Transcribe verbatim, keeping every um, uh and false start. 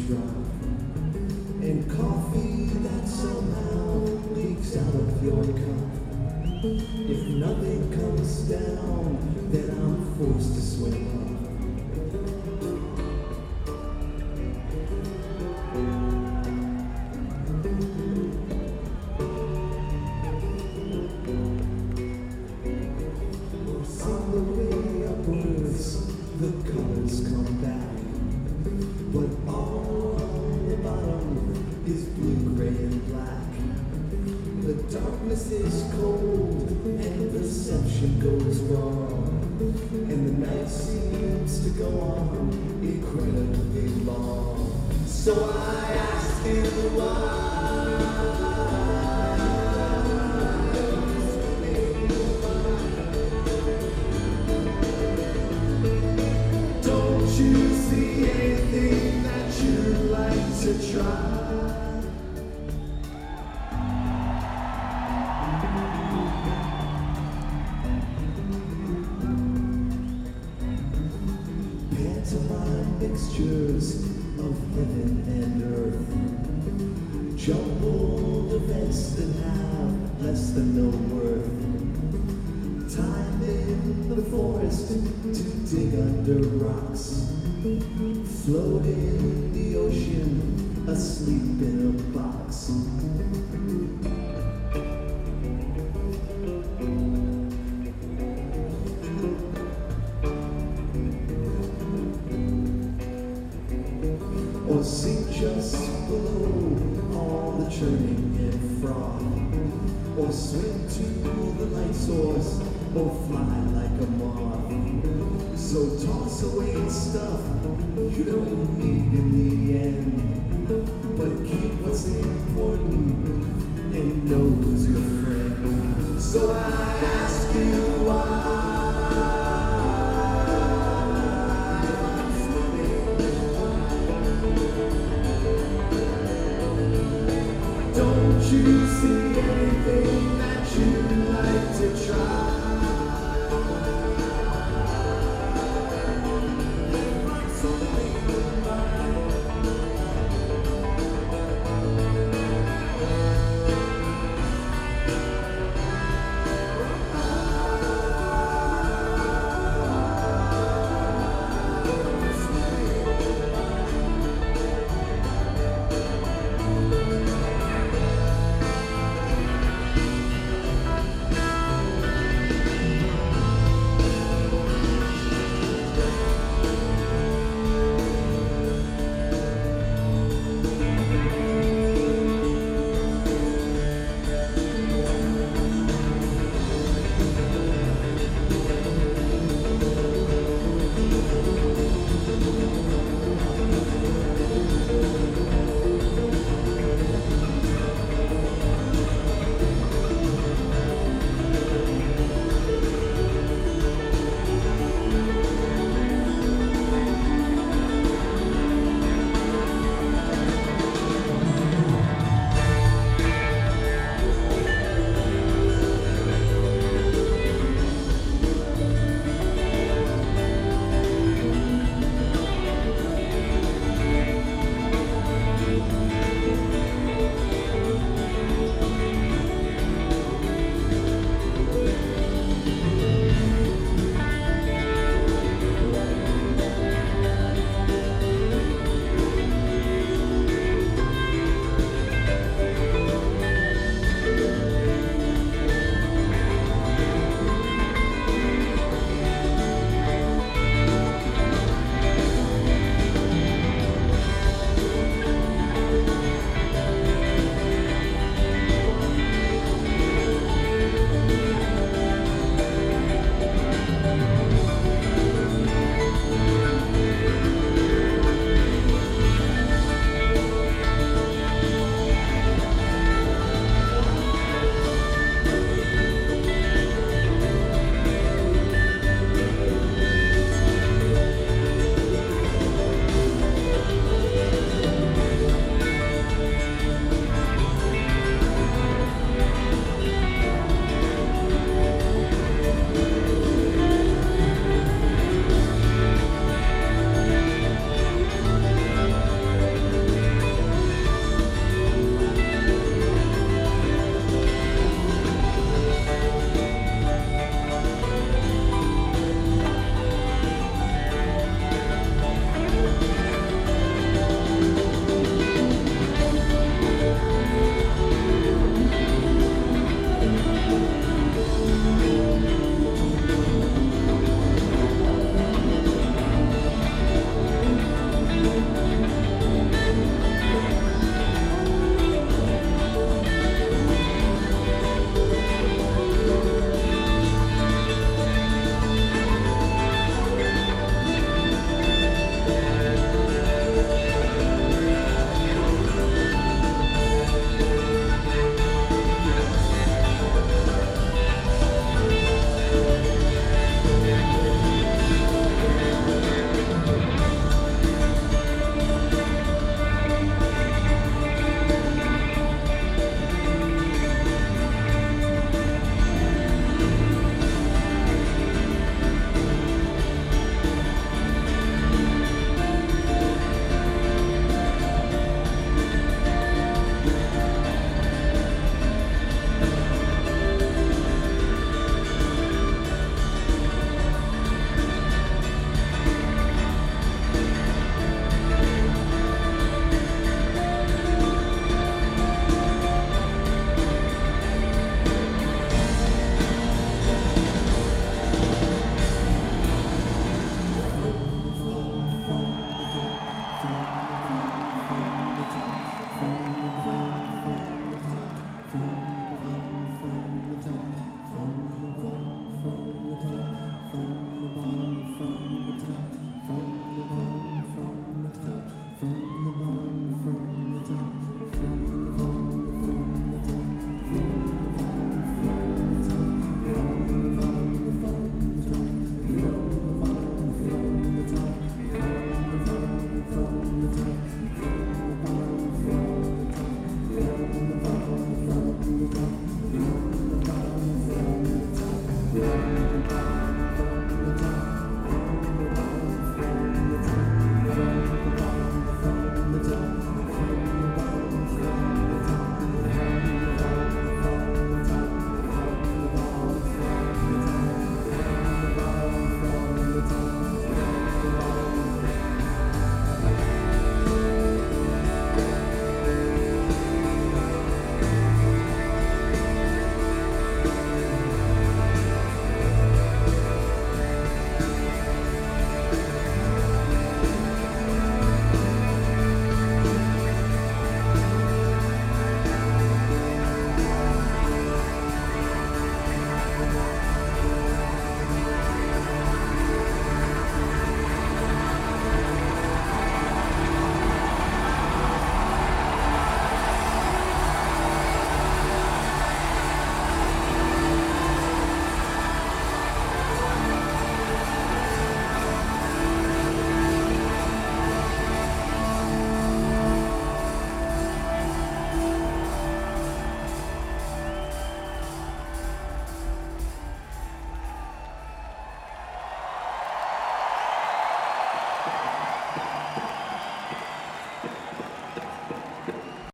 drop, and coffee that somehow leaks out of your cup. If nothing comes down, then I'm forced to swim up. On the way upwards, the colors come back, but all on the bottom is blue, gray, and black. The darkness is cold and perception goes wrong, and the night seems to go on incredibly long. So I ask you why. Don't you see anything that you'd like to try? Pantomime mixtures of heaven and earth, jumbled events that have less than no worth. Time in the forest to dig under rocks, float in the ocean, asleep in a box. Or sink just below all the churning and froth, or swim to the light source, or fly like a moth. So toss away stuff you don't need in the end, but keep what's important and know who's your friend. So I